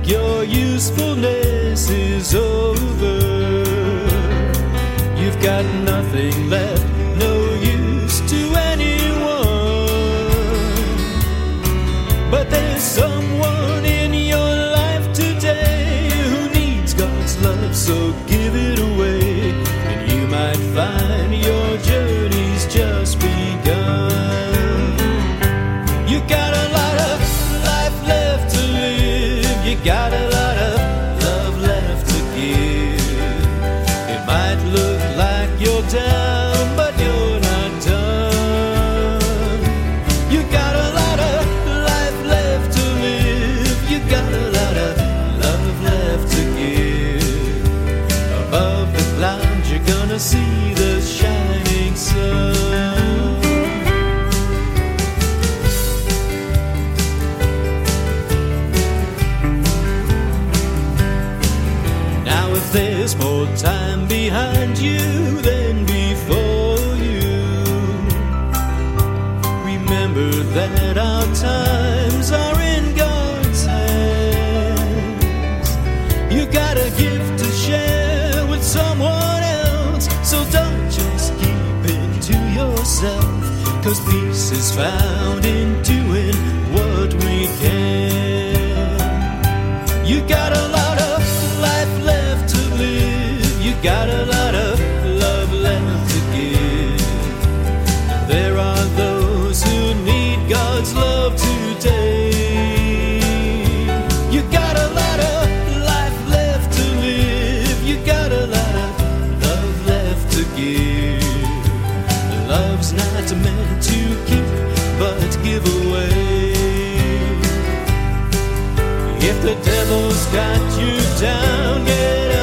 your usefulness is over. You've got nothing left, no use to anyone. But there's someone in your life today who needs God's love, so give it away, and you might find your journey's just begun. You got a lot of life left to live, you got a lot of love left to give. It might look like you're down, but you're not done. You got a lot of life left to live, you got a lot of love left to give. Above the clouds you're gonna see the shining sun. Now if there's more time behind you than before you, remember that our times are in God's hands. You got a gift to share with someone else, so don't just keep it to yourself, 'cause peace is found in doing what we can. You got a lot of life left to live, you got a lot of love left to give. There are those who need God's love today. You got a lot of life left to live, you got a lot of love left to give. Love's not meant to keep, but give away. If the devil's got you down, get